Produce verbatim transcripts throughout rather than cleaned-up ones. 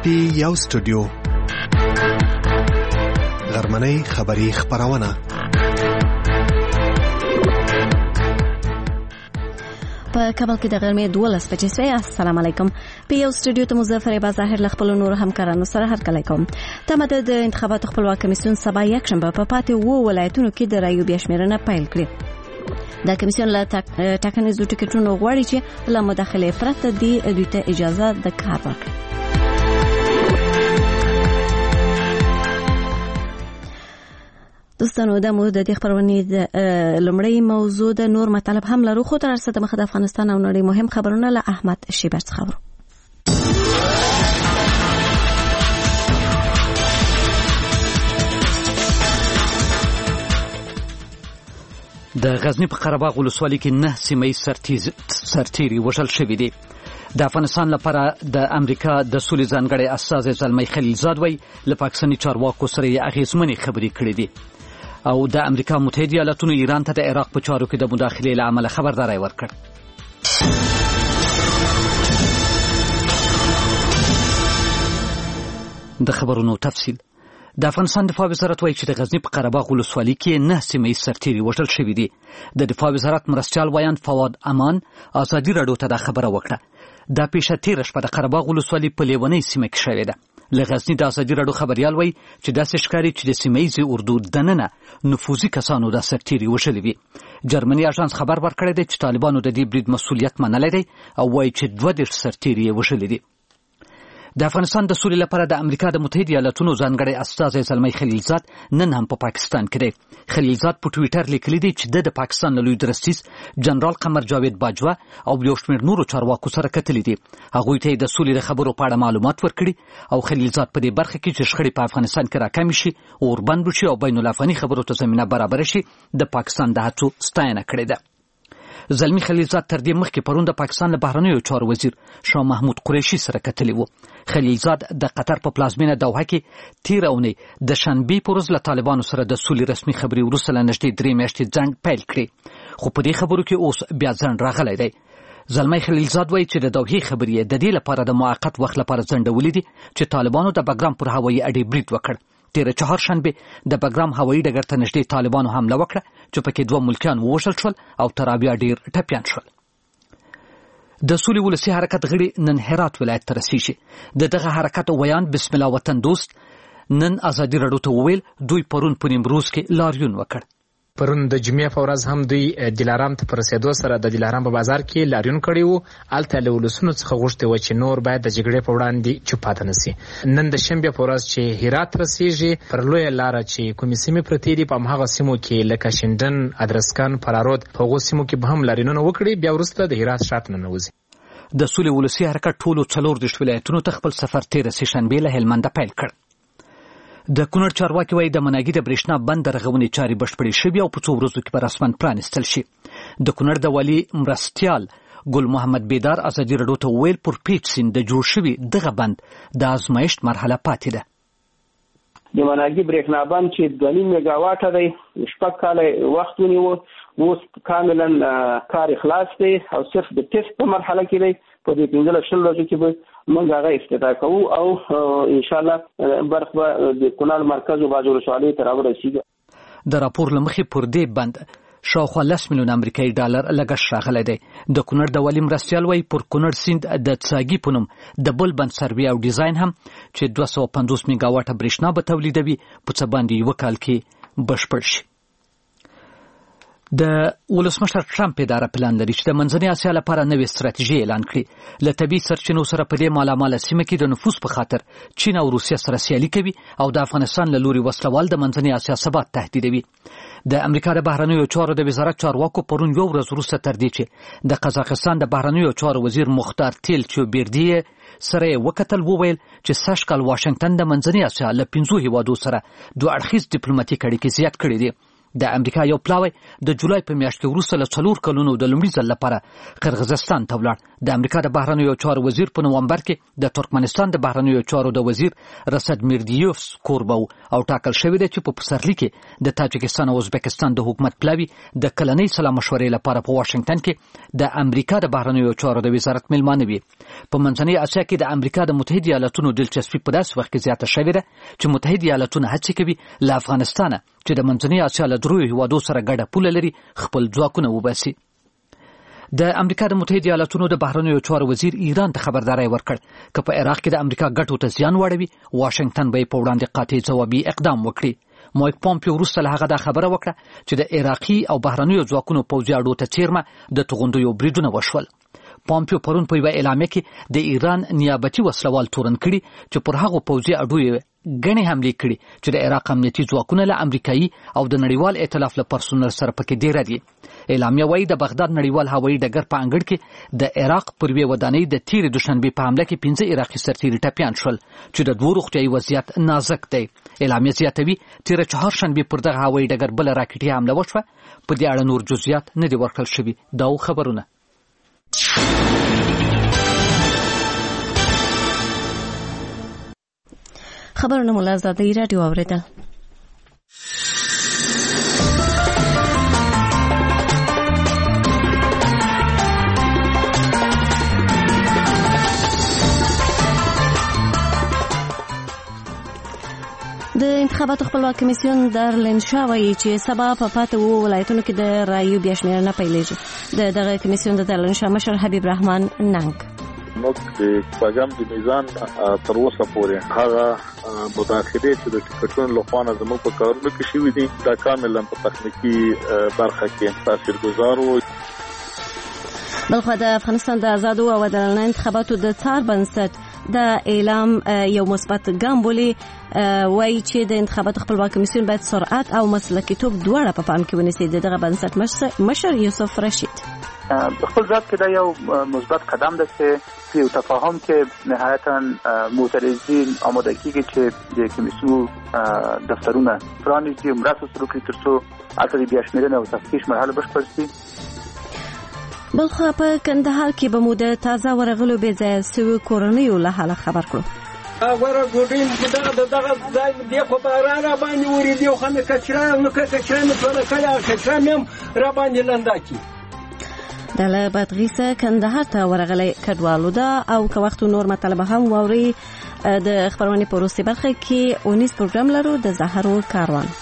پی یو سټوډیو غرمنۍ خبری خبرونه په کابل کې د غرمې دولس بجې شوې. السلام علیکم. په یو سټوډیو ته مظفر بازاهر له خپل نور همکارانو سره هرکلی کوم. تمه ده د انتخاباتو خپلواک کمیسیون سبا یکشنبه په پاتې وو ولایتونو کې د رایو بیا شمیرنه پیل کړي. دا کمیسیون له ټاکنیزو ټکټونو غواړي چې له مداخلې پرته دې دوی ته اجازه د کار ورکړي. دوستانو د مو د دې خبرونې د لمړی موضوع د نور مطلب هم لرو، خو تر څه د مخه د افغانستان او نړۍ مهم خبرونه له احمد شیبر څخه خبرو. د غزنی په قره باغ ولسوالۍ کې نه سیمې سرتیري وژل شوي دي. د افغانستان لپاره د امریکا د سولې ځانګړی استازی زلمی خلیلزاد وایي له پاکستاني چارواکو سره یې اغېزمنې خبرې کړې دي او د امریکا متحده ایالاتونو ایران ته د عراق په چارو کې د مداخلې له امله خبرداری ورکړ. د خبرونو تفصیل. د افغانستان دفاع وزارت وایي چې د غزنی په قره باغ ولسوالۍ کې نه سیمې سرتیري وژل شوي دي. د دفاع وزارت مرستیال ویاند فواد امان ازادي راډیو ته دا خبره وکړه. دا پیښه تېره شپه د قره باغ ولسوالۍ په لیونۍ سیمه کې شوې ده. له غزنی د ازادي راډیو خبریال وایي چې داسې ښکاري چې د سیمه ییزې اردو دننه نفوذي کسانو دا سرتیري وژلي وي. جرمني اژانس خبر ورکړی دی چې طالبانو د دې برید مسؤلیت منلی دی او وایي چې دوه دېرش سرتیري یې وژلي دي. د افغانستان د سولې لپاره د امریکا د متحده ایالاتونو ځانګړی استازی زلمی خلیلزاد نن هم په پاکستان کې دی. خلیلزاد په ټویټر لیکلی دی چې د پاکستان له لوی درستیز جنرال قمر جاوید باجوه او یو شمېر نورو چارواکو سره کتلي دي. هغوی ته د سولې د خبرو په اړه معلومات ورکړي او خلیلزاد په دې برخه کې چې شخړې په افغانستان کې راکمې شي، اوربند وشي او بین الافغاني خبرو ته زمینه برابره شي، د پاکستان د هڅو ستاینه کړې ده. زلمی خلیلزاد تر دې مخکې پرون د پاکستان له بهرنیو چارو وزیر شاه محمود قریشي سره کتلی و. خلیلزاد د قطر په پلازمینه دوحه کې تېره اونۍ د شنبې په ورځ له طالبانو سره د سولې رسمي خبرې وروسته له نږدې درې میاشتې ځنډ پیل کړی، خو په دې خبرو کې اوس بیا ځنډ راغلی دی. زلمی خلیلزاد وایي چې د دوحې خبرې د دې لپاره د موقت وخت لپاره ځنډولې دي چې طالبانو د بګرام پر هوایي اډې برید وکړ. تېره چهارشنبې د بګرام هوایي ډګر ته نږدې طالبانو حمله وکړه چې پکې دوه ملکیان ووژل شول او تر بیا ډېر ټپیان شول. د سولې ولسي حرکت غړي نن هرات ولایت ته رسیږي. د دغه حرکت ویان بسم الله وطن دوست نن ازادي راډیو ته وویل دوی پرون په نیمروز کې لاریون وکړ. پرون د جمعې په ورځ هم دوی دلارام ته پر رسېدو سره د دلارام په بازار کې لاریون کړی وو. هلته له ولسونو څخه غوښتي وه چې نور باید د جګړې په وړاندې چوپ پاتې نه سي. نن د شنبې په ورځ چې هرات رسېږي پر لویه لاره چې کومې سیمې پرتې دي په همهغه سیمو کې لکه شینډن، ادرسکن، فرارود په هغو سیمو کې به هم لاریونونه وکړي. بیا وروسته د هرات ښار ته ننوځي. د سولې ولسي حرکت ټولو څلور دېرش ولایتونو ته خپل سفر تېره سې شنبې له هلمنده پیل کړ. د کونړ چارواکي وایي د مناګي د برېښنا بند د رغونې چارې بشپړې شوي او په څو ورځو کې به رسماً پرانیستل شي. د کونړ د والي مرستیال ګل محمد بیدار ازادي راډیو ته وویل پر پیچ سیند د جوړ شوي دغه بند د ازمایښت مرحله پاتې ده. د مناګي برېښنا بند چې دوه نیم میګاواټه دی، شپږ کاله وخت ونیو، اوس کاملا کار خلاص دی او صرف د ټیسټ په مرحله کې دی. په دې پنځلس شل ورځو کې به موږ هغه افتتاح کوو او انشاءالله برخ به د کونړ مرکز او باجوړ ولسوالۍ ته راورسېږي. د راپور له مخې پر دې بند شاوخوا لس میلیون امریکایي ډالر لګښت راغلی دی. د کونړ د والي مرستیال وایي پر کونړ سیند د څاګي په نوم د بل بند سروې او ډیزاین هم چې دوه سوه پنځوس میګاواټه برېښنا به تولیدوي په څه باندې یوه کال کې بشپړ شي. د ولسمشر ټرمپ اداره پلان لري چې د منځنۍ اسیا لپاره نوې ستراتیژي اعلان کړي. له طبیعي سرچینو سره په دې مالاماله سیمه کې د نفوذ په خاطر چین او روسیه سره سیالي کوي او د افغانستان له لوري وسلوال د منځنۍ اسیا ثبات تهدیدوي. د امریکا د بهرنیو چارو د وزارت چارواکو پرون یو ورځ وروسته تر دې چې د قزاقستان د بهرنیو چارو وزیر مختار تیلچوبیردي سره وکتل وویل چې سږ کال واشنګټن د منځنۍ اسیا له پنځو هیوادو سره دوه اړخیز ډیپلوماټیک اړیکې زیات کړې دي. د امریکا یو پلاوی د جولای په میاشت کې وروسته له څلور کلونو د لومړي ځل لپاره قرغیزستان ته ولاړ. د امریکا د بهرنیو چارو وزیر په نومبر کې د ترکمنستان د بهرنیو چارو د وزیر رسد میردیوف کوربو او ټاکل شوی دی چې په پسرلي کې د تاجکستان او ازبکستان د حکومت پلاوی د کلنۍ سلا مشورې لپاره په واشنگټن کې د امریکا د بهرنیو چارو د وزارت مېلمانه وي. په منځنۍ اسیا کې د امریکا د متحده ایالاتونو دلچسپي په داسې وخت کې زیاته شوې ده چې متحده ایالاتونه هڅه کوي له افغانستان چې د منځنۍ اسیا له دریو هیوادو سره ګډه پوله لري خپل ځواکونه وباسي. د امریکا د متحده ایالاتونو د بهرنیو چارو وزیر ایران ته خبرداري ورکړ که په عراق کې د امریکا ګټو ته زیان واړوي واشنگټن به په وړاندې قاطع ځوابي اقدام وکړي. مایک پومپیو وروسته له هغه دا خبره وکړه چې د عراقي او بهرنیو ځواکونو پوځي اډو ته څیرمه د توغندیو بریدونه وشول. پومپیو پرون په یوه اعلامیه کې د ایران نیابتي وسلوال تورن کړي چې پر هغو پوځي اډو یې ګڼې حملې کړي چې د عراق امنیتي ځواکونه له امریکایي او د نړیوال ائتلاف له پرسونل سره پکې ډېره دي. اعلامیه وایي د بغداد نړیوال هوایي ډګر په انګړ کې د عراق پر یوې ودانۍ د تېرې دوشنبې په حمله کې پنځه عراقي سرتېري ټپیان شول چې د دوو روغتیایي وضعیت نازک دی. اعلامیه زیاتوي تېره چهارشنبې پر دغه هوایي ډګر بله راکټي حمله وشوه. په دې اړه نور جزئیات نه دي ورکړل شوي. دا خبرونه خبرونه مو له ازادۍ راډیو اورېدل. د انتخاباتو خپلواک کمیسیون دارالانشا وایي چې سبا په پاتې اوو ولایتونو کې د رایو بیا شمېرنه پیلیږي. د دغه کمیسیون د دارالانشا مشر حبیب رحمان ننګ موږ د پاګام د میزان تر اوسه پورې هغه مداخلې چې د ټیکټونو لخوا نه زموږ په کارونو کې شوي دي دا کاملا په تخنیکي برخه کې تاثیرګذار وو. بلخو د افغانستان د آزادو او عادلانه انتخاباتو د څار بنسټ د اعلام یو مثبت ګام بولي. وایي چې د انتخاباتو خپلواک کمیسیون باید سرعت او مسلکیتوب دواړه په پام کې ونیسي. دغه بنسټ مشر یوسف رشید خپل ذات کې دا یو مثبت قدم ده چې په تفاهم کې نهایتا معترضین آماده کیږي چې د کمیسیون دفترونه پرانیزي مرسته سره کوي ترڅو اته بیا شمېرنه او تفتیش مرحله بشپړ شي. بلخو په کندهار کې به مو د تازه ورغلو بې ځایه سوي کورنیو له حاله خبر کړو. هغه ګوډین دغه دغه ځای دی خو باران را باندې وري دی خو مې کچرا نو کچرا مې ټول کړه کچرا مې را باندې لندا کی د له بادغیسه کندهار ته ورغلی کډوالو ده او که وخت نور مطلب هم واوري د خبرونه په روسي برخه کې اونیس پروګرام لرو د زهرو کاروان.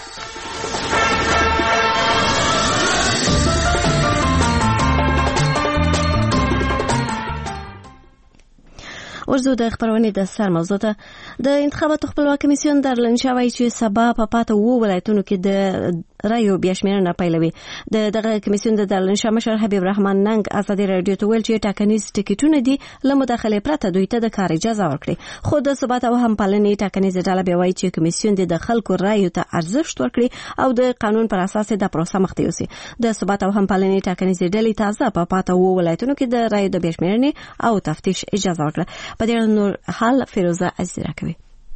ورزو د خبرونه د سر موضوع ده. د انتخاباتو خپلواک کمیسیون دارالانشا وایي چې سبا په پاته اوو ولایتونو کې د رایو بیا شمېرنه پیلوي. د دغه کمیسیون د دارالانشا مشر حبیب رحمان ننګ ازادي راډیو ته ویل چې ټاکنیز ټیکټونه دي له مداخلې پرته دوی ته د کار اجازه ورکړي. خو د ثبات او همپالنې ټاکنیز ډله بیا وایي چې کمیسیون د خلکو رایو ته ارزښت ورکړي او د قانون پر اساس د پروسه مخ ته یوسي. د ثبات او همپالنې ټاکنیز ډلې تازه په پاته اوو ولایتونو کې د رایو د بیا شمېرنې او تفتیش اجازه ورکړه. په دې اړه نور حال فیروزه عزیز راکوي.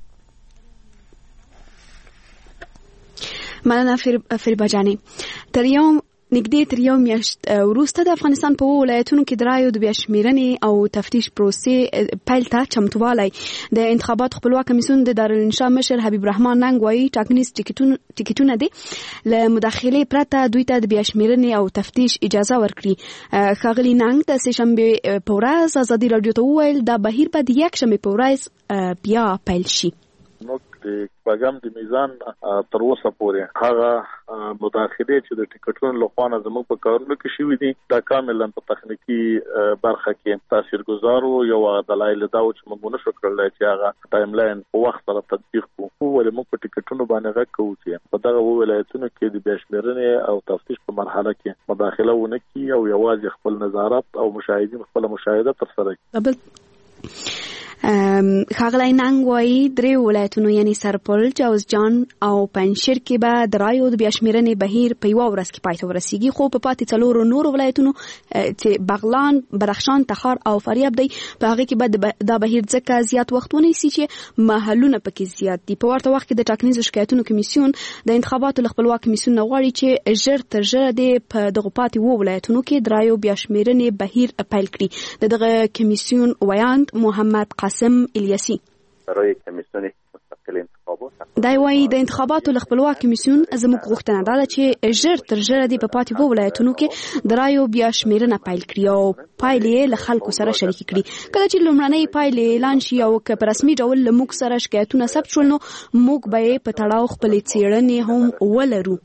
مننه فریبا جانی. تر یو نږدې تر یو میاشت وروسته د افغانستان په ولایتونو کې د رایو د بیا شمېرنې او تفتیش پروسې پیل ته چمتووالی. د انتخاباتو خپلواک کمیسیون د دارالانشا مشر حبیب رحمان ننګ وایي ټاکنیز ټیکټونه دي له مداخلې پرته دوی ته د بیا شمېرنې او تفتیش اجازه ورکړي. ښاغلي ننګ د سې شنبې په ورځ ازادي راډیو ته وویل دا بهیر به د یکشنبې په ورځ بیا پیل شي. د پاګام د میزان تر اوسه پورې هغه مداخلې چې د ټیکټونو لخوا نه زموږ په کارونو کې شوي دي دا کاملا په تخنیکي برخه کې تاثیرګذار وو. یو دلایل دا و چې موږ نشو کړلی چې هغه ټایم لاین په وخت سره تطبیق کړو. ولې موږ په ټیکټونو باندې غږ کوو چې په دغه ولایتونو کې د بیا شمېرنې او تفتیش په مرحله کې مداخله ونه کړي او یوازې خپل نظارت او مشاهدین خپل مشاهده ترسره کړي. ښاغلی ننګ وایي درې ولایتونو یعنې سرپل، جوزجان او پنجشیر کې به د رایو د بیاشمیرنې بهیر په یوه ورځ کې پای ته ورسیږي، خو په پاتې څلورو نورو ولایتونو چې بغلان، بدخشان، تخار او فاریاب دی په هغې کې به دا بهیر ځکه زیات وخت ونیسي چې محلونه پکې زیات دي. په ورته وخت کې د ټاکنیزو شکایتونو کمیسیون د انتخاباتو له خپلواک کمیسیون نه غواړي چې ژر تر ژره دې په دغو پاتې اووه ولایتونو کې د رایو بیاشمیرنې بهیر پیل کړي. د دغه کمیسیون ویاند محمد قاسم الیاسی برای کمیسیون مستقل انتخابات دا وایي د انتخاباتو له خپلواک کمیسیون زموږ غوښتنه دا ده چې ژر تر ژره دې په پاتې اووه ولایتونو کې د رایو بیاشمیرنه پیل کړي او پایلې یې له خلکو سره شریکې کړي. کله چې لومړنۍ پایلې اعلان شي او که په رسمي ډول له موږ سره شکایتونه ثبت شول نو موږ به یې په تړاو خپلې څېړنې هم ولرو.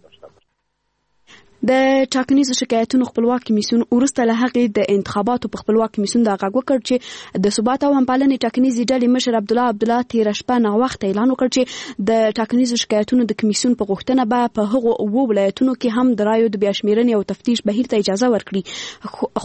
د ټاکنیزو شکایتونو خپلواک کمیسیون وروسته له هغې د انتخاباتو په خپلواک کمیسیون دا غږ وکړ چې د ثبات او همپالنې ټاکنیزې ډلې مشر عبدالله عبدالله تېره شپه ناوخته اعلان وکړ چې د ټاکنیزو شکایتونو د کمیسیون په غوښتنه به په هغو اووه ولایتونو کې هم د رایو د بیاشمیرنې او تفتیش بهیر ته اجازه ورکړي.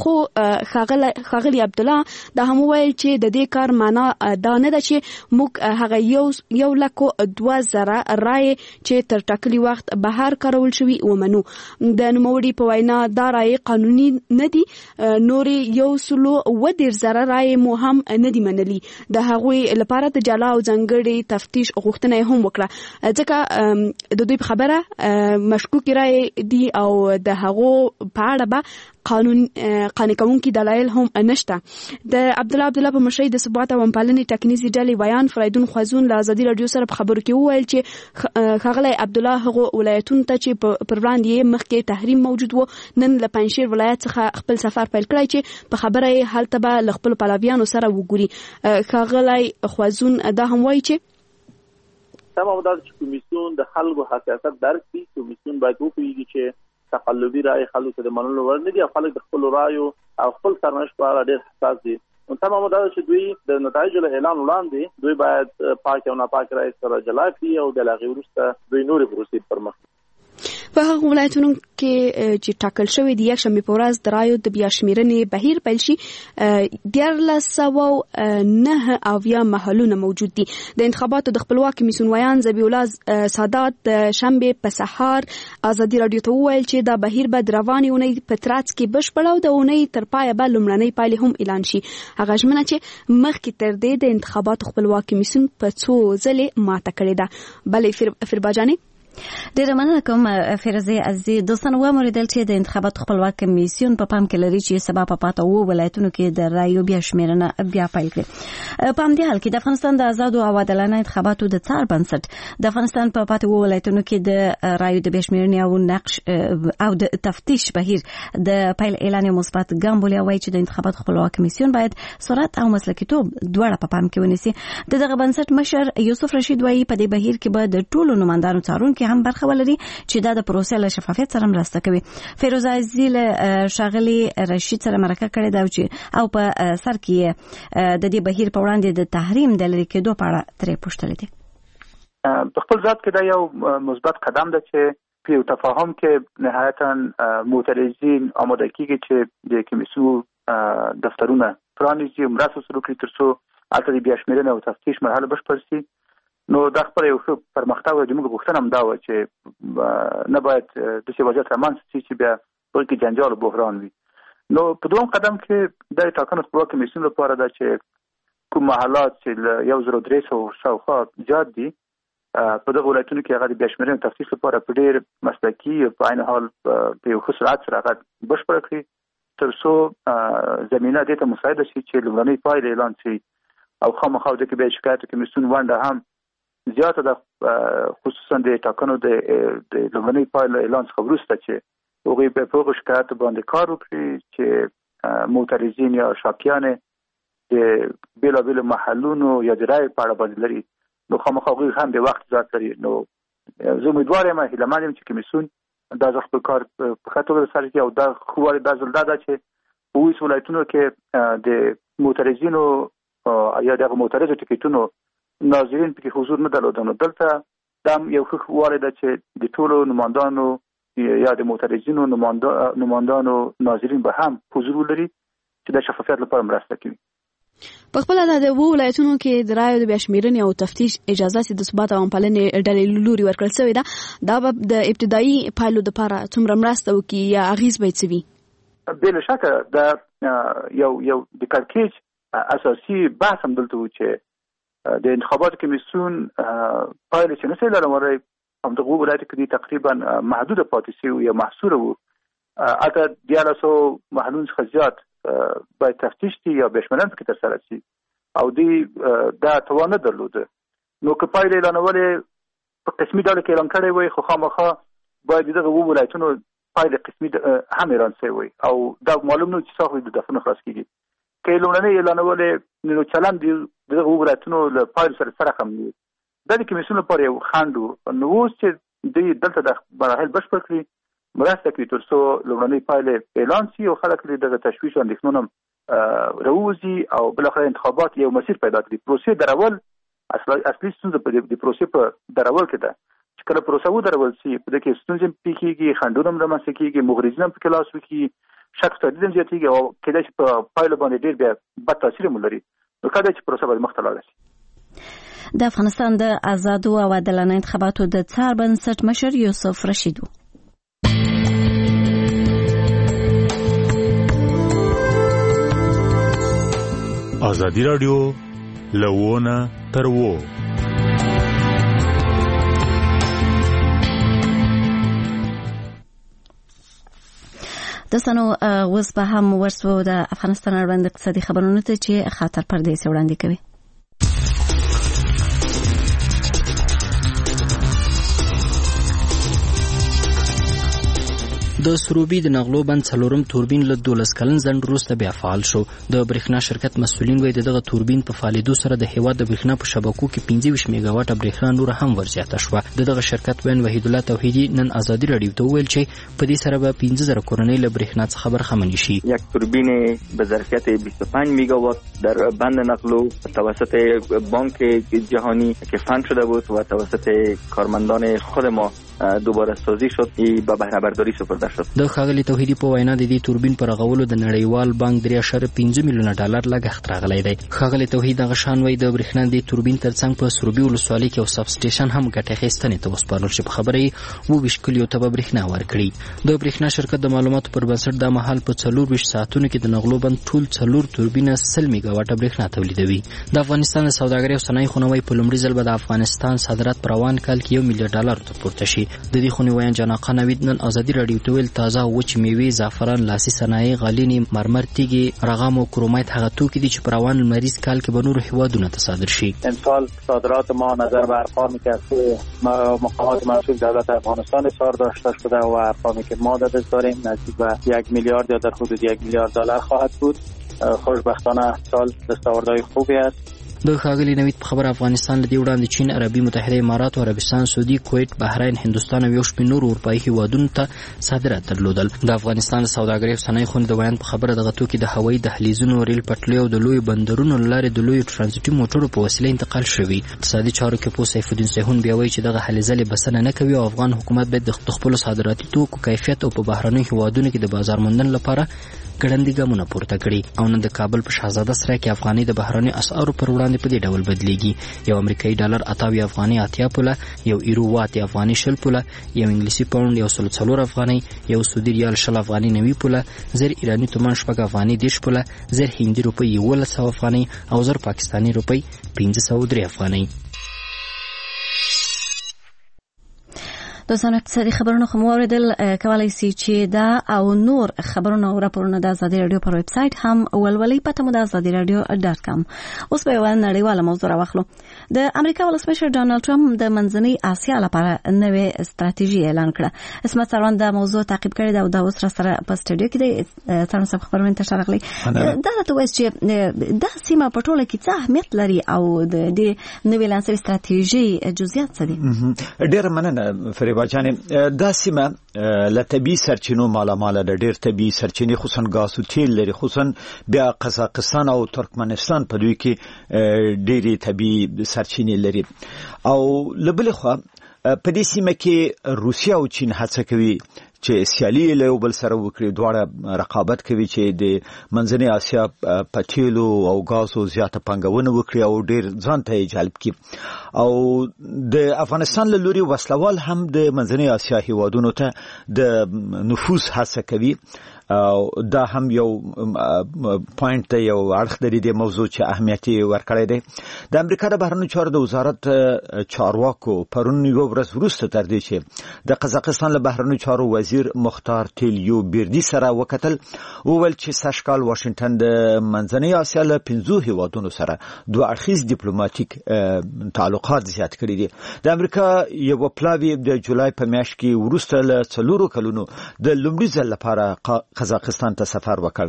خو ښاغلي عبدالله دا هم وویل چې د دې کار معنا دا نه ده چې موږ هغه یو یو لکو دوه زره رایې چې تر ټاکلي وخت بهر کارول شوي ومنو. د نوموړي په وینا دا رایې قانوني نه دي، نورې یو سلو اووه دېرش زره رایې مو هم نه دي منلي. د هغوی لپاره د جلا او ځانګړي تفتیش غوښتنه یې هم وکړه ځکه د دوی په خبره مشکوکې رایې دي او د هغو په اړه به قانون قانع کوونکي دلایل هم نشته. د عبدالله عبدالله په مشرۍ د ثبات او همپالنې ټاکنیزې ډلې ویان فریدون خوازون له ازادي راډیو سره په خبرو کې وویل چې ښاغلی عبدالله هغو ولایتونو ته چې پر وړاندې یې مخکې تحریم موجود و نن له پنجشیر ولایت څخه خپل سفر پیل کړی چې په خبره یې هلته به له خپلو پلویانو سره وګوري. ښاغلی خوازون دا هم وایي چې تمام دا چې کمیسیون د خلکو حساسیت درک کړي. کمیسیون باید وپوهېږي چې تقلبي رایې خلکو ته د منلو وړ نه دي او خلک د خپلو رایو او خپل سرنوشت په اړه ډېر حساس دي. نو تمام دا چې دوی د نتایجو له اعلان وړاندې دوی باید پاک او ناپاک رایې سره جلا کړي او د هغې وروسته دوی نورې پروسې پرمخ کړي. په هغو ولایتونو کې چې ټاکل شوی د یکشنبې په ورځ د رایو د بیاشمیرنې بهیر پیل شي دیارلس سوه نهه اویا محلونه موجود دي. د انتخاباتو د خپلواک کمیسیون ویان ذبیح الله سادات د شنبې په سهار ازادي راډیو ته وویل چې دا بهیر به د روانې اونۍ په ترڅ کې بشپړ او د اونۍ تر پایه به لومړنۍ پایلې هم اعلان شي. هغه ژمنه چې مخکې تر دې د انتخاباتو خپلواک کمیسیون په څو ځلې ماته کړې ده. بلې فرباجاني ډیره مننه کوم فیروزه عزیزي. دوستان وموریدل چې د انتخاباتو خپلواک کمیسیون په پام کې لري چې سبا په پاته اووه ولایتونو کې د رایو بیاشمیرنه بیا پیل کړي. په همدې حال کې د افغانستان د آزادو او عادلانه انتخاباتو د څار بنسټ د افغانستان په پاته اووه ولایتونو کې د رایو د بیاشمیرنې او نقش او د تفتیش بهیر د پیل اعلان مثبت ګام بولي. وایي چې د انتخاباتو خپلواک کمیسیون باید سرعت او مسلکیتوب دواړه په پام کې ونیسي. دغه بنسټ مشر یوسف رشید وایي په دې بهیر کې به د ټولو نمائندانو څارونکو هم برخه ولري چې دا د پروسې له شفافیت سره مرسته کوي. فیروزه عزیزي له ښاغلي رشید سره مرکه کړې ده چې او په سر کې د دې بهیر په وړاندې د تحریم د لرې کېدو په اړه ترې پوښتلې دي. په خپل ذات کې دا یو مثبت قدم ده چې په یو تفاهم کې نهایتا معترضین آماده کیږي چې د کمیسیون دفترونه پرانیزي او مرسته سره کوي ترڅو هلته د بیاشمیرنې او تفتیش مرحله بشپړ شي. نو دا خبره یو ښه پرمختګ و. زموږ غوښتنه هم دا وه چې نه باید داسې وضعیت رامنځته شي چې بیا په کې جنجال او بحران وي. نو په دویم قدم کې د ټاکنو خپلواک کمیسیون لپاره ده چې کوم محلات چې له یو زرو درې سوه شاوخوا زیات دي په دغه ولایتونو کې هغه د بیاشمیرنې او تفتیش لپاره په ډېر مسلکي او په عین حال په یو ښه سرعت سره هغه بشپړه کړي ترڅو زمینه دې ته مساعده شي چې لومړنۍ پایلې اعلان شي او خامخا د کې بیا شکایت کمیسیون ونډه هم زیاته ده، خصوصا د ټاکنو د لومړنۍ پایلې اعلان څخه وروسته چې هغوی به په هغو شکایاتو باندې کار وکړي چې معترضین یا شاکیان د بېلابېلو محلونو یا د رایې په اړه باندې لري. نو خامخا هغوی هم د وخت ضایع لري. نو زه امیدوار یم هیلهمند یم چې کمیسیون دا ځل خپل کار په ښه توګه ترسره کړي او دا ښه والی دا ځل دا ده چې په اووه ولایتونو کې د معترضینو یا دغه معترضو ټکټونو ناظرین پکې حضور نه درلوده. نو دلته دا یو ښه والی ده چې د ټولو نمایندانو یا د معترضینو نمایندانو ناظرین به هم حضور ولري چې د شفافیت لپاره مرسته کوي. په خپل د وو ولایتونو کې د رایو د بشمیرنې او تفتیش اجازه سي د ثبات او پالنې ډلې لوري ورکړل شوې ده دا د ابتدایي پایلو لپاره څومره مرسته وکړي یا اغیز به څه وي؟ بلا شکه د یو یو د کړکېچ اساسي بحث هم دلته و چې د انتخاباتو کمیسیون پایلې چې نسي لري هم د وو ولایت کې تقریبا محدود پاتې شوی یا محصور وو اته دیالسو محلون څخه زیات باید تفتیش دي یا بشمرن کې تر سره شي او دی دا توانه درلوده نو که پایلې اعلانولې په قسمي ډول کې اعلان کړی وي خو خامخا باید دغه وو ولایتونو پایلې قسمي هم اعلان شوی وي او دا معلوم نه چې څوک د دفن خلاص کیږي کې لومړنۍ اعلانولې نو چلن دی دغه وو ولایتونو له پایل سره سره هم دي د کمیسیون لپاره یو خاندو نو چې د دلته د مراحل بشپړ کړي مرسته کوي تر څو لومړنۍ پایلې اعلان شي او خلک دغه تشویش او اندېښنونه راوځي او بل اخر انتخابات یو مسیر پیدا کړي پروسې درول اصلي اصلي ستونزه په دې پروسې په درول کې ده چې کله پروسه و درول شي په دې کې ستونزې پیکيږي خنډونه هم رامنځته کیږي مغرضین هم په کلاس وکي شک تدید هم زیاتېږي او کله چې په پایلو باندې ډېر بیا بد تاثیر هم لري نو کله چې پروسه باید مخته لاړه شي. د افغانستان د آزادو او عادلانه انتخاباتو د څار بنسټ مشر یوسف رشید ازادي رادیو لوونه تر وو دستانو اوس به هم ورسو د افغانستان اړوند اقتصادي خبرونه ته چې خاطر پردیس وړاندې کوي. د سروبي د نغلو بند څلورم توربین له دولس کلن ځنډ وروسته بیا فعال شو. د برېښنا شرکت مسؤلین وایي دغه توربین په فعالېدو سره د هیواد د برېښنا په شبکو کې پنځه ویشت میگا واټه برېښنا نور هم ورزیاته شوه. دغه شرکت وین وحید الله توحیدی نن آزادي رادیو ته وویل چې په دې سره به پنځه زره کورنۍ له برېښنا څخه برخمن شي. یک توربین به ظرفیت بیست و پنج میگا وات در بند نقلو توسط بانک جهانی که فند شده بود و توسط کارمندان خود ما دوباره سازی شد ای به بهره برداری سپرده شد. د ښاغلي توحیدی په وینا د دې توربین پر رغولو د نړیوال بانک درې اعشاریه پنځه میلیونه ډالر لګښت راغلی دی. ښاغلي توحید دغه شان وایي د برېښنا د توربین ترڅنګ په سروبي ولسوالۍ کې یو سب سټیشن هم ګټه اخیستنې ته وسپارل چې په خبره یې اووه ویشت کلیو ته به برېښنا ورکړي. د برېښنا شرکت د معلوماتو پر بنسټ دا مهال په څلور ویشت ساعتونو کې د نغلو بند ټول څلور توربینه سل میگا واټه برېښنا تولیدوي. د افغانستان د سوداګرۍ او صنایع خونه وایي په لومړي ځل به د افغانستان صادرات په روان کال کې یو میلیارډ ډالر ته پورته شي. د دې خونې وایي جناقه نوید نن آزادي رادیو ته ویل تازه وچ میوې زعفران لاسي صنایع غالینې مرمر تیږې رغم او کرومایت هغه توکي دي چې په روان لمریز کال کې به نورو هیوادونو ته صادر شي. امسال صادرات ما نظر به ارقامی که از مقامات مسئول دولت افغانستان اظهار داشته شده و ارقامی که ما داده داریم نزدیک به یک میلیارد یا در حدود یک میلیارد دلار خواهد بود. خوشبختانه سال دستاوردهای خوبی است. د ښاغلي نوید په خبر افغانستان له دې وړاندې چین، عربي متحده امارات، عربستان، سعودي، کویت، بحرین، هندوستان او یو شمېر نور اروپایي هیوادونو ته صادرات درلودل. د افغانستان سوداګرۍ او صنایع خونې د بیان په خبره دغه توکي د هوایي دهلیزونو، ریل پټلیو او د لویو بندرونو له لارې د لویو ټرانزیټي موټرو په وسیله انتقال شوي. اقتصادي چارو کې پوه سیف الدین سیحون بیا وایي چې دغه هلې ځلې بسنه نه کوي او افغان حکومت باید د خپلو صادراتي توکو کیفیت او په بهرنیو هیوادونو کې د بازار موندنې لپاره ګړندي ګامونه پورته کړي. او نن د کابل په شهزاده سرای کې افغاني د بهرني اسعارو پر وړاندې په دې ډول بدلیږي. یو امریکایي ډالر اتاوي افغاني اتیا پوله، یو ایرو واتی افغاني شل پوله، یو انګلیسي پاوند یو سل څلور افغاني، یو سعودي ریال شل افغاني نوي پوله، زر ایراني تومان شپږ افغاني دېرش پوله، زر هندي روپۍ یولس سوه افغاني او زر پاکستاني روپۍ پنځه سوه درې افغاني. دوستان اقتصادي خبرونه خو مو اوریدل. کولی سي چې دا او نور خبرونه او راپورونه د ازادي رادیو پر ویب سایټ هم ولولئ. پته مو د ازادي رادیو ډاټ کام. اوس به یو نړیواله موضوع راواخلو. د امریکا ولسمشر ډانلډ ټرمپ د منځنۍ اسیا لپاره نوې استراتیژي اعلان کړه. اسمت سروان د موضوع تعقیب کړی دا او د اوس را سره په سټډیو کې د تاسو سره خبرونه ته شارغلي. دا ته وایي چې دا سیمه په ټوله کې څه اهمیت لري او د دې نوې لانسري استراتیژي جزئیات څه دي؟ ډېر مننه بچانه. دا سیمه له طبي سرچینو مالامال ده، ډېر طبي سرچینې خصوصا غاز او تیل لري، خصوصا بیا قزاقستان او ترکمنستان په دوی کې ډېری طبي سرچینې لري. او لبل خو په دې سیمه کې روسیا او چین هڅه کوي چې سیالي له یو بل سره وکړي، دواړه رقابت کوي چې د منځنۍ اسیا په تیلو او غازو زیاته پانګونه وکړي او ډیر ځان ته جلب کړي. او د افغانستان له لوري وسلوال هم د منځنۍ اسیا هیوادونو ته د نفوذ هڅه کوي. دا هم یو پوینټ دی، یو اړخ لري د موضوع چې اهمیت ورکړی دی. د امریکا د بهرنیو چارو د وزارت چارواکو پرون یو ورځ وروسته تر دې چې د قزاقستان له بهرنیو چارو وزیر مختار تیلیو بیردي سره وکتل، وویل چې سږکال واشنگټن د منځنۍ اسیا له پنځو هیوادونو سره دوه اړخیز ډیپلوماټیک تعلقات زیات کړي دي. د امریکا یو پلاوی د جولای په میاشت کې وروسته له څلورو کلونو د لومړي ځل لپاره قزاقستان ته سفر وکړ،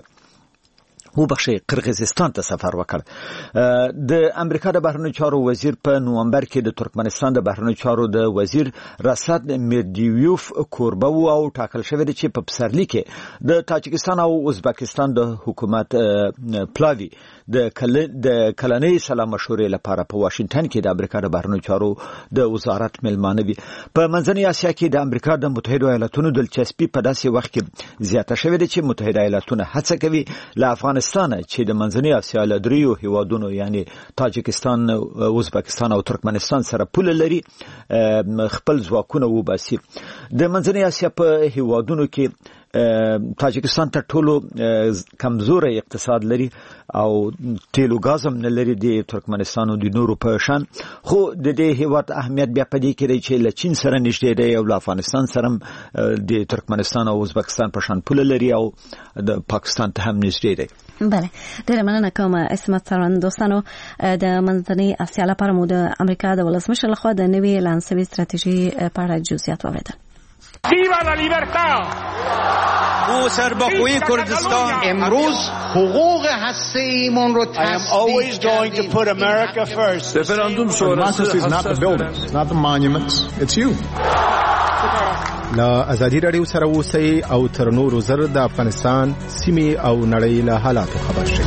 و بخشي قرغیزستان ته سفر وکړ. د امریکا د بهرنیو چارو وزیر په نوامبر کې د ترکمنستان د بهرنیو چارو د وزیر رسد میردیوف کوربه و او ټاکل شوی دی چې په پسرلي کې د تاجکستان او ازبکستان د حکومت پلاوی د کلنۍ سلا مشورې لپاره په واشنگټن کې د امریکا د بهرنیو چارو د وزارت ملمانه وي. په منځنۍ اسیا کې د امریکا د متحده ایالاتونو دلچسپي په داسې وخت کې زیاته شوې ده چې متحده ایالاتونه هڅه کوي له افغانستان چې د منځنۍ اسیا له دریو هیوادونو یعنی تاجکستان، ازبکستان او ترکمنستان سره پوله لري خپل ځواکونه وباسي. د منځنۍ اسیا په هیوادونو کې تاجکستان تر ټولو کمزوره اقتصاد لري او تیلو غاز هم نه لري د ترکمنستان او د نورو په شان، خو د دې هیواد اهمیت بیا په دې کې دی چې له چین سره نږدې دی او له افغانستان سره د ترکمنستان او ازبکستان په شان پوله لري او د پاکستان ته هم نږدې دی. بله، ډیره مننه کوم اسمت سروان. دوستانو، د منځنۍ اسیا لپاره مو د امریکا د ولسمشر لخوا د نوې اعلان شوې ستراتیژي په اړه جزئیات واوریدل. Viva la libertad! او سربخوی کردستان امروز حقوق هسته‌ایمون رو I am always going to put America first. Referendum sonrası is not the buildings, not the monuments, it's you. لا ازادي رادیو سره اوسئ او تر نورو زر د افغانستان سیمې او نړۍ له حالاتو خبر شئ.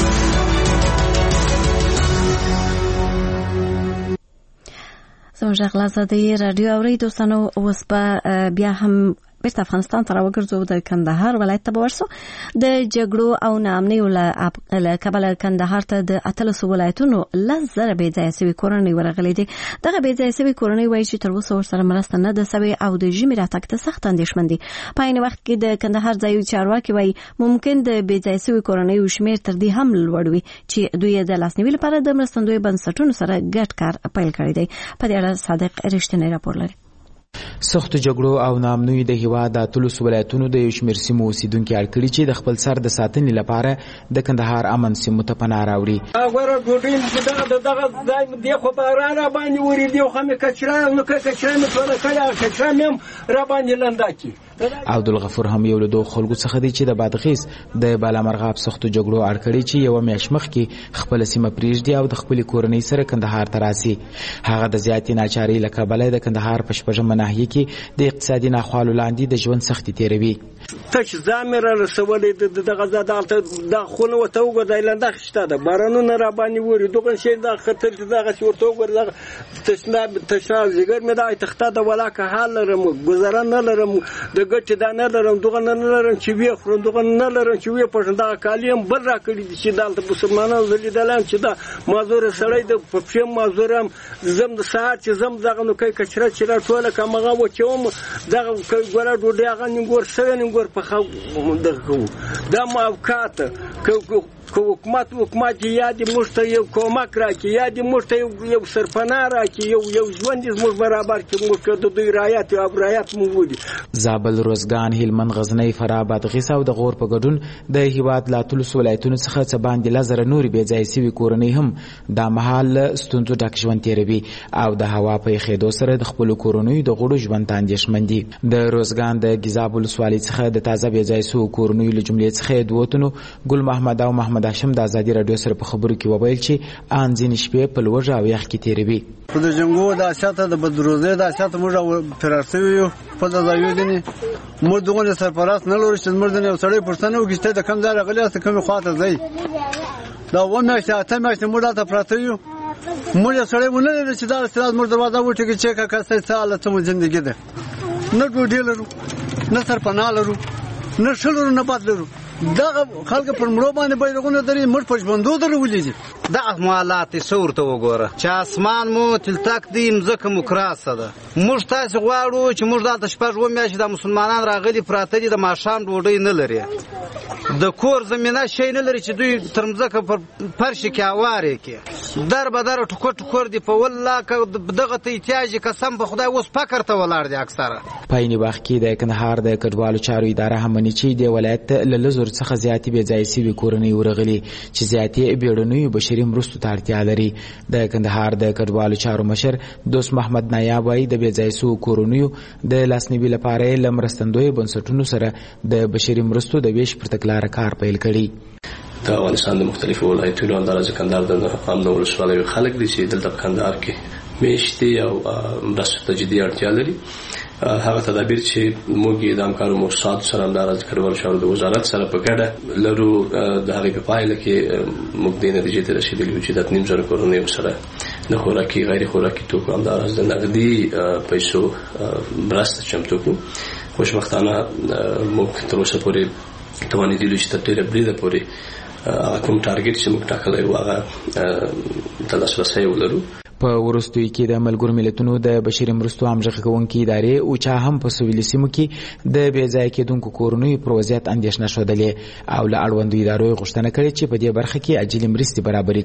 زموږ غلازادي رادیو اوري دوستانو، اوس به بیا هم بیرته افغانستان ته راوګرځو. د کندهار ولایت ته به ورسو. د جګړو او ناامنیو له کبله کندهار ته د اتلسو ولایتونو لس زره بې ځایه سوي کورنۍ ورغلې دي. دغه بې ځایه سوي کورنۍ وایي چې تر اوسه ورسره مرسته نه ده سوې او د ژمي راتګ ته سخت اندېښمن دي. په عین وخت کې د کندهار ځایي چارواکي وایي ممکن د بې ځایه سوي کورنیو شمېر تر دې هم لوړ وي چې دوی د لاسنیوي لپاره د مرستندویه بنسټونو سره ګډ کار پیل کړی دی. په دې اړه صادق رښتینی راپور لري. سختو جګړو او ناامنیو د هیواد د اتلسو ولایتونو د یو شمېر سیمو اوسیدونکي اړ کړي چې د خپل سر د ساتنې لپاره د کندهار امن سیمو ته پناه راوړي. هغه ډوډۍ دغه دغه ځای دی خو باران را باندې وري دی خو مې کچرا نو کچرا مې ټول کړه کچرا مې را باندې لنډاکي. عبدالغفور هم یو له دوه خلکو څخه دی چې د بادغیس د بالامرغاب سختو جګړو اړ کړي چې یو میاشت مخکې خپل سیمه پریږدي او د خپل کورنۍ سره کندهار ته راسي. هغه د زیاتې ناچارۍ له کبله د کندهار په شپږمه ناحیه کې د اقتصادي ناخوالو لاندې د ژوند سختي تیروي. تش زامر رسولې د غزا د خونه وته وګورئ لنده خشته ده بارانونه را باندې وری دوه شي د خطر دغه ورته وګورئ تشنا تشنا زګر مې دا تخته د ولاکه حال لرم گزارا نه لرم د ګټ دا نه لرم دغه نه لرم چې وی خو دغه نه لرم چې وی په دا کالیم بل را کړی چې دالته مسلمانانو زلیدلم چې دا مازور سړی د پښیم مازورم زم د ساعت چې زم دغه نو کوي کچره چې را ټوله کمغه و چوم دغه ګوره ډوډۍ هغه نګور سره نګور په خو دغه دا موقعات که حکومت حکومت یادې موږ ته یو کومک راکړي یادې موږ ته یو سرپناه راکړي یو یو ژوند زموږ برابر کړي موږ که د دوی رعایت او رعایت موږ ولي. زابل، روزګان، هلمند، غزنی، فراه، بادغیس او د غور په ګډون د هیواد له اتلسو ولایتونو څخه څه باندې لس زره نورې بې ځایه سوي کورنۍ هم دا مهال له ستونزو ډک ژوند تېروي او د هوا په یخېدو سره د خپلو کورنیو د غړو ژوند ته اندېښمن دي. د روزګان د ګیزاب ولسوالۍ څخه د تازه بې ځایه سوو کورنیو له جملې څخه یې دوو تنو ګل محمد او محمد هاشم د ازادي رادیو سره په خبرو کې وویل چې ان ځینې شپې په لوږه او یخ کې تېروي. په د جنګو د اساته د بدروزۍ د اساته موږ فرار شوي یو په د ځایو دي موږ دغه سرپرست نه لرو چې موږ د یو سړی پرسنه وکړي د کم ځای راغلی است کوم خواته ځي دا و میاشتې اته میاشتې موږ راته پراته یو موږ سړی ونه لري چې دا استاد موږ دروازه وټکي چې کا کسې ساله ته مو ژوندۍ ده نه ډوډۍ لرو نه سرپناه لرو نه ښه لرو نه بد لرو دغه خلک پر مړو باندې بیرغونه دري مړ په ژوندو درولي دي دغه مالات څه ورته وګوره چې اسمان مو تلتک دی مځکه مو کراسه ده موږ تاسو غواړو چې موږ دلته شپږ اووه میاشتې د مسلمانان راغلي پراته دي د ماښام ډوډۍ نه لري د کور زمینه شی نه لري چې دوی تر مځکه پر فرش کې هوارې کې در به در ټوکر ټوکر دي په والله که دغه ته احتیاج قسم په خدای اوس فقر ته ولاړ دي اکثره په عین وخت کې د کندهار د کډوالو چارو اداره هم مني چې د ولایت له لزر څخه زیاتې بې ځایه سوي کورنۍ ورغلي چې زیاتې بیړنیو بشري مرستو ته اړتیا لري د کندهار د کډوالو چارو مشر دوست محمد نایاب وایي د بې ځایه سوو کورنیو د لاسنیوي لپاره یې له مرستندویو بنسټونو سره د بشري مرستو د ویش پر تګلاره کار پیل کړي د افغانستان د مختلفو ولایتونو اندازه کندهار د امن او ولسوالیو خلک دي چې دلته په کندهار کې میشتي او مرستو ته جدي اړتیا لري هغه تدابیر چې موږ د همکارو مؤسساتو سره همدارس کډوالو چارو د وزارت سره په ګډه لرو د هغې په پایله کې موږ دې نتیجې ته رسېدلي یو چې د نیم زره کورنیو سره د خوراکي غیر خوراکي توکو همدارس د نغدي پیسو مرسته چمتو کړو خوشبختانه موږ تر اوسه پورې توانېدلو چې تر ډېره بریده پورې کوم ټارګېټ چې موږ ټاکلی و هغه ته لاسرسی ولرو په وروستیو کې د ملګرو ملتونو د بشري مرستو همغږي کوونکې ادارې اوچا هم په سویلي سیمو کې د بې ځایه کېدونکو کورنیو پر وضعیت اندېښنه ښودلې او له اړوندو ادارو یې غوښتنه کړې چې په دې برخه کې عاجلې مرستې برابرې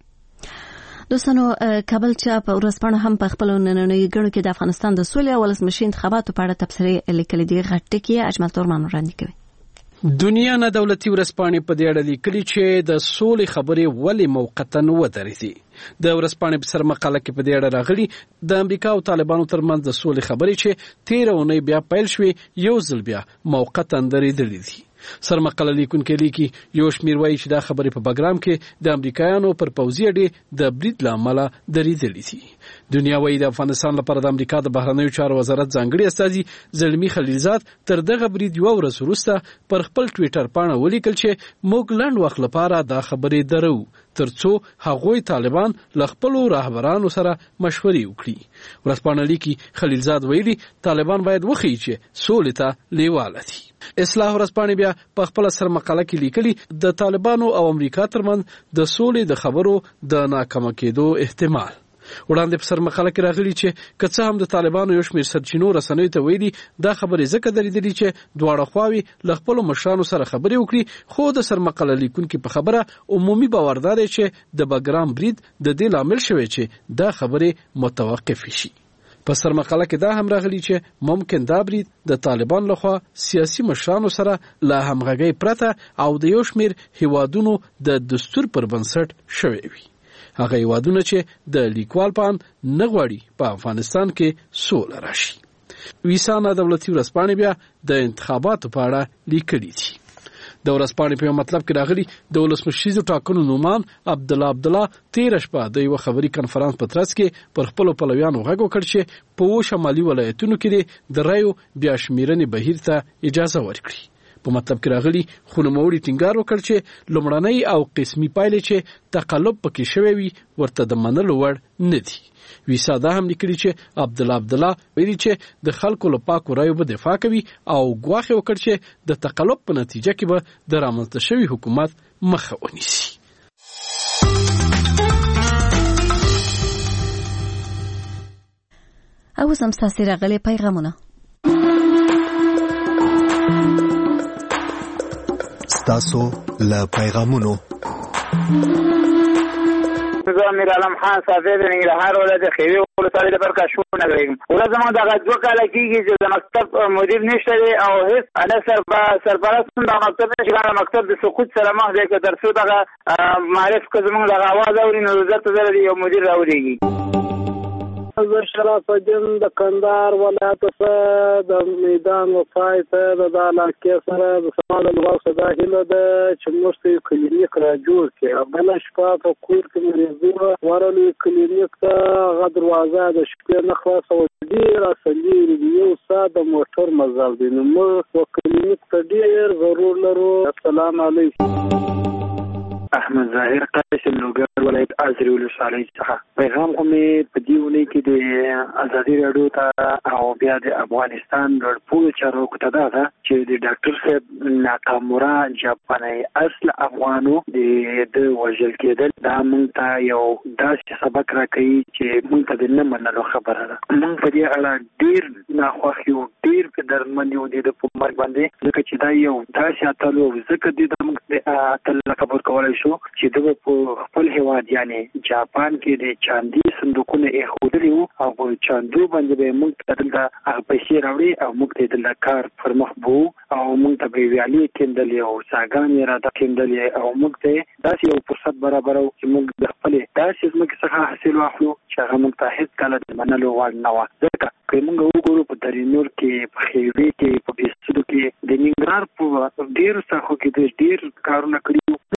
کړي. دوستانو کابل چې په ورځپاڼه هم په خپلو نننیو ګڼو کې د افغانستان د سولې او ولسمشي انتخاباتو په اړه تبصرې لیکلي دي. غټ ټکي اجمل تورمان وړاندې کوي. دنیا نه دولتي ورځپاڼې په دې اړه لیکلي چې د سولې خبرې ولې موقتا ودرېدې. د ورځپاڼې په سر مقاله کې په دې اړه راغلي د امریکا او طالبانو ترمنځ د سولې خبرې چې تېره اونۍ بیا پیل شوې یو ځل بیا موقتا درېدلې دي. سر مقاله لیکونکي لیکي یو شمیر وایي چې دا خبرې په بګرام کې د امریکایانو پر پوځي اډې د برید له امله درېدلې دي. دنیا وایي د افغانستان لپاره د امریکا د بهرنیو چارو وزارت ځانګړي استازي زلمي خلیلزاد تر دغه برید یوه ورځ وروسته پر خپل ټویټر پاڼه ولیکل چې موږ لنډ وخت لپاره دا خبرې درو ترڅو هغوی طالبان له خپلو رهبرانو سره مشورې وکړي. ورځپاڼه لیکي خلیلزاد ویلي طالبان باید وښیي چې سولې ته لیواله دي. اصلاح ورځپاڼې بیا په خپل سر مقاله کې لیکلي د طالبانو او امریکا ترمنځ د سولې د خبرو د ناکامه کېدو احتمال. وړاندې په سر مقاله کې راغلي چې که څه هم د طالبانو یو شمېر سرچینو رسنیو ته ویلي دا خبرې ځکه درېدلې چې دواړه خواوې له خپلو مشرانو سره خبرې وکړي، خو د سر مقاله لیکونکي په خبره عمومي باور دا دی چې د بګرام برید د دې لامل شوی چې دا خبرې متوقف شي. په سر مقاله کې دا هم راغلي چې ممکن دا برید د طالبان لخوا سیاسي مشرانو سره له همغږۍ پرته او د یو شمېر هیوادونو د دستور پر بنسټ شوی وي. هغه هیوادونه چې د لیکوال په اند نه غواړي په افغانستان کې سوله راشي. ویسا نه دولتي ورځپاڼې بیا د انتخاباتو په اړه لیکلي دي. د ورځپاڼې په یو مطلب کې راغلي د ولسمشریزو ټاکنو نومان عبدالله عبدالله تېره شپه د یوه خبري کنفرانس په ترڅ کې پر خپلو پلویانو غږ وکړ چې په اووه شمالي ولایتونو کې د رایو بیا شمیرنې بهیر ته اجازه ورکړي. په مطلب کې راغلي خو نوموړي ټینګار وکړ چې لومړنۍ او قسمي پایلې چې تقلب پکې شوی وي ورته د منلو وړ نه دي. ویسا دا هم لیکلي چې عبدالله عبدالله ویلي چې د خلکو له پاکو رایو به دفاع کوي او ګواښ یې وکړ چې د تقلب په نتیجه کې به د رامنځته شوي حکومت مخه ونیسي. اوس هم ستاسې راغلي پیغامونه. ستاسو له پیغامونو زه امیر علم خان صافی د ننګرهار ولایت خیوي ولسوالۍ د برکاشور نه یم. ورځ زموږ دغه دوه کاله کېږي چې د مکتب مدیر نشته دی او هېڅ نه سرپرست هم دغه مکتب نشي کړی. مکتب د سقوط سره مخ دی که تر څو دغه معرف که زموږ دغه اواز اوري نو زر ته زر یو مدیر راولېږي. زه شرف الدین د کندهار ولایت څخه د میدان وفای ته د علاقې سره د سمال الواس دا هیله ده چې موږ ته کلینیک را جوړ کړي. بله شپه په کور کې مریضونه ورغلو کلینیک ته هغه دروازه د شپې نه خلاصه وه، ډېره سلیرې دي، یو ساعت د موټر مزل دی. نو موږ کلینیک ته ډېر ضرور لرو. السلام علیکم. احمد ظاهر قاسم لوګر ولایت ازري ولسوالۍ څخه. پیغام خو مې په دې ونې کې د ازادي راډیو ته او بیا د افغانستان لوړپوړو چارواکو ته دا ده چې د ډاکټر صاحب ناکامورا جاپاني اصل افغانو د وژل کېدل دا موږ ته یو داسې سبق راکوي چې موږ ته د نه منلو خبره ده. موږ په دې اړه ډېر ناخوښ یو، ډېر په درمن یو د په مرګ باندې، ځکه چې دا یو داسې اتل و ځکه د موږ د اتل خبر کولای شو چې د په خپل هیواد یعنی جاپان کې د چاندي صندوقونه ایښودلي وو او په چاندو باندې به موږ ته دلته هغه پیسې راوړي او موږ ته دلته کار پر مخ بو او موږ ته به ویالې کېندلې او څاګانې راته کېندلې او موږ ته داسې یو فرصت برابرو چې موږ د خپلې داسې ځمکې څخه حاصل واخلو چې هغه موږ ته هېڅ کله د منلو وړ نه وه. ځکه که موږ وګورو په درینور کې، په خیوې کې، په بېسودو کې، د ننګرهار په ډېرو ساحو کې د ډېر کارونه کړي